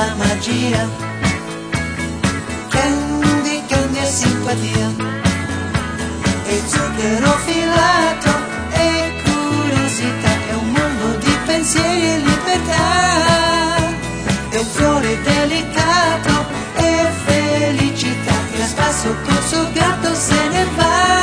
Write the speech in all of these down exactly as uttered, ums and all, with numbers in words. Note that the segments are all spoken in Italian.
la magia. Candy, candy e simpatia, e zucchero filato e curiosità, è un mondo di pensieri e libertà, è un fiore delicato e felicità, che a spasso col suo gatto se ne va.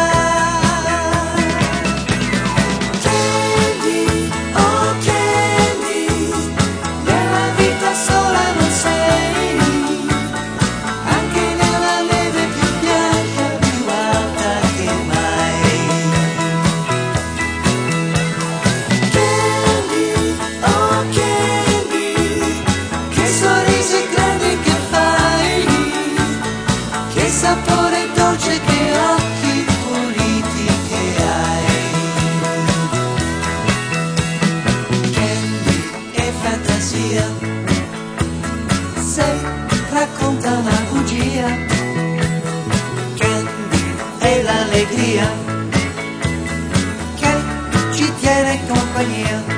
Sapore dolce, che occhi puliti che hai. Candy e fantasia, se racconta una bugia. Candy è l'allegria che ci tiene compagnia.